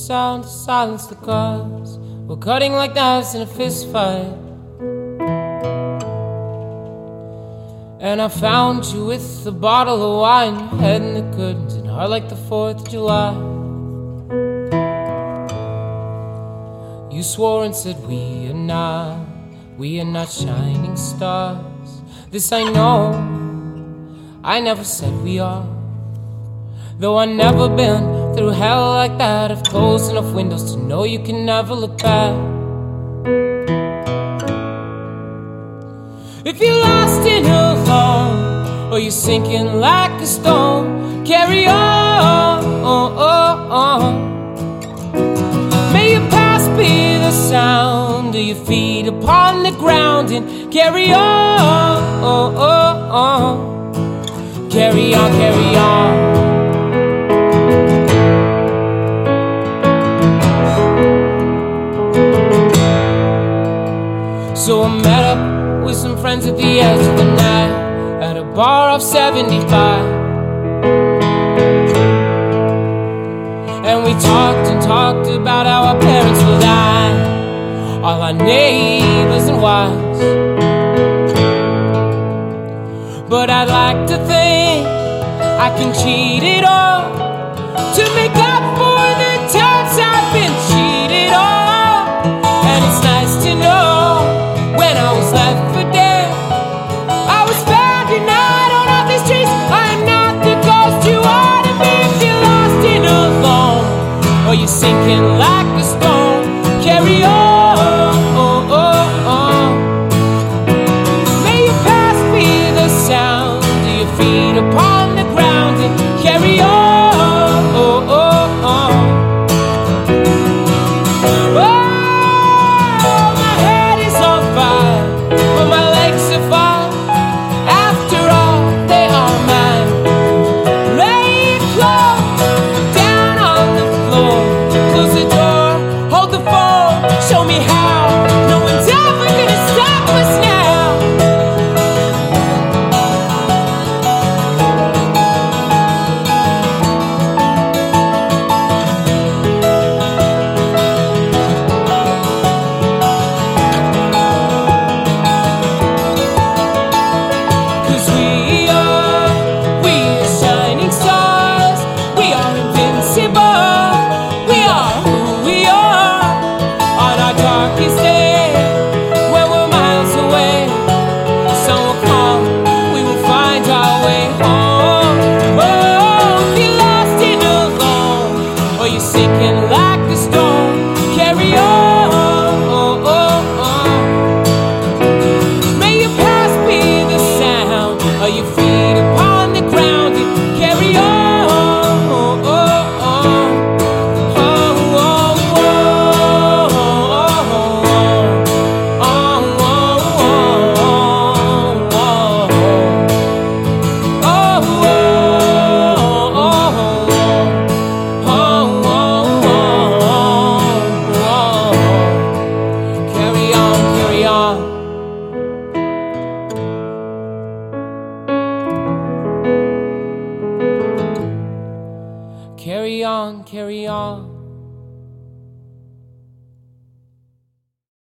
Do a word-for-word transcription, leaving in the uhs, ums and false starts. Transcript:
sound to silence the cause. We're cutting like knives in a fist fight. And I found you with a bottle of wine, head in the curtains, and heart like the fourth of July. You swore and said we are not, we are not shining stars. This I know, I never said we are. Though I've never been through hell like that, I've closed enough windows to know you can never look back. If you're lost and alone, or you're sinking like a stone, carry on, oh, oh, oh. May your past be the sound of your feet upon the ground, and carry on, oh, oh, oh. Carry on, carry on. So I met up with some friends at the edge of the night, at a bar off seventy-five. And we talked and talked about how our parents will die, all our neighbors and wives. But I'd like to think I can cheat it all to make up for the times I've been cheated on. And it's nice to know when I was left for dead, I was found and I don't have these streets. I am not the ghost you ought to be. If you're lost and alone, or you're sinking like a stone, carry on, oh, oh, oh. May your past be the sound of your feet upon the ground, and carry on, oh, oh, oh. Show me how, no one's ever gonna stop us now. Cause we are, we are shining stars. We are invincible. We are who we are. On our darkest day, when we're miles away, sun will come, we will find our way home. Oh, if you're lost and alone, or you're sinking like a stone, carry on, oh, oh, oh. May your past be the sound of your feet upon the ground, and carry on, oh, oh, oh. Carry on, carry on.